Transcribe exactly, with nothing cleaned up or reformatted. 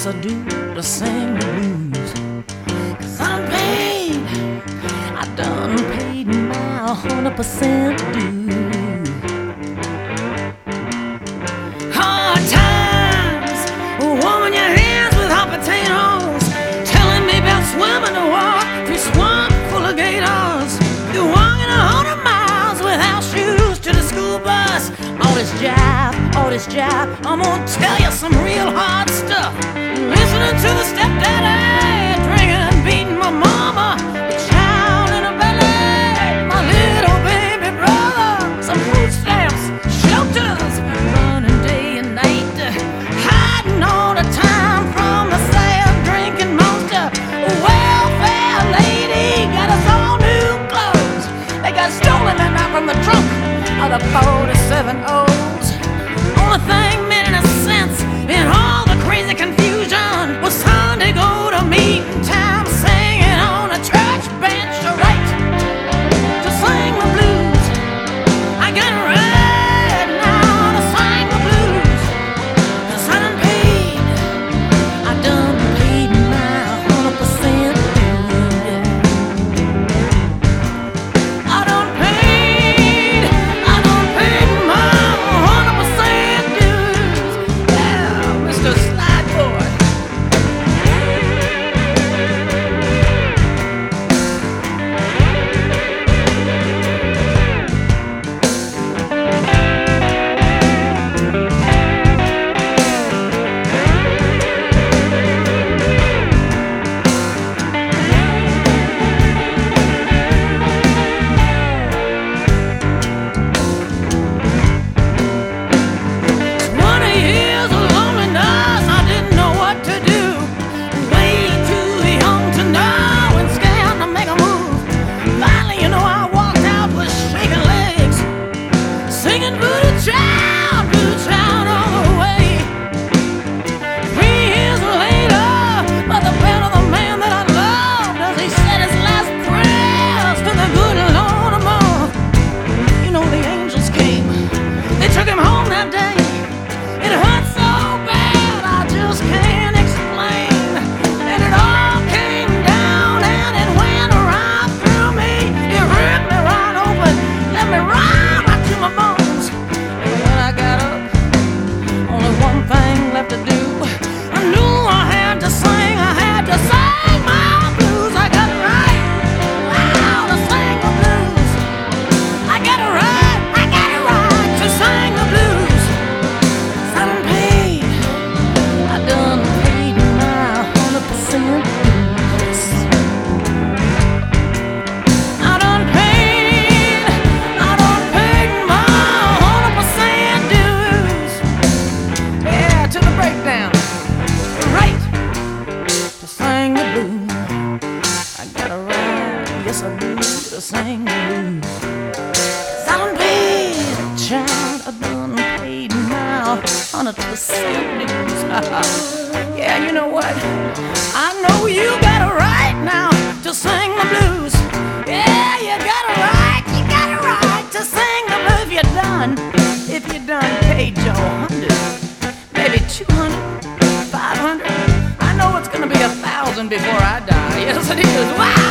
yes I do, to sing the blues. Cause I'm paid, I done paid my one hundred percent dues. Hard times, warming your hands with hot potatoes, telling me about swimming the walk through swamp full of gators. You're walking a hundred miles without shoes to the school bus. All this jive, all this jive, I'm gonna tell you some real hard stuff. Listening to the stepdaddy, drinking and beating my mama, the child in her belly, my little baby brother, some food stamps, shelters, running day and night, hiding all the time from the sad drinking monster. A welfare lady got us all new clothes. They got stolen that night from the trunk of the forty-seven O's. Only thing made any sense in all the crazy confusion was Sunday go to meeting time, singing on a church bench to right to sing the blues. I got it right now to sing the blues. Cause I done paid, I done paid my one hundred percent dues. I done paid, I done paid my one hundred percent dues. Yeah, Mister Slideboard. twenty years of loneliness, I didn't know what to do. Way too young to know and scared to make a move. Finally, you know, I walked out with shaking legs, singing Voodoo Child, Voodoo Child all the way. Three years later, by the bed of the man that I loved, as he said his last prayers to the good Lord above. You know, the angels came, they took him home that day. It hurt so bad, I just can't explain. And it all came down and it went right through me. It ripped me right open, let me right right to my bones. And when I got up, only one thing left to do. I knew I had to sing, I had to sing my blues. I got it right, wow, to sing the blues. I got it right, I got it right to sing the blues. I done paid, I done paid my one hundred percent dues. I done paid, I done paid my one hundred percent dues. Yeah, to the breakdown, right to sing the blues. I got a right, yes I do, to sing the blues. Cause I done paid, child, I done paid my one hundred percent dues. Yeah, you know what? I know you got a right now to sing the blues. Yeah, you got a right, you got a right to sing the blues. If you done, if you done paid your hundred, maybe two hundred, five hundred. I know it's gonna be a thousand before I die. Yes, it is. Wow!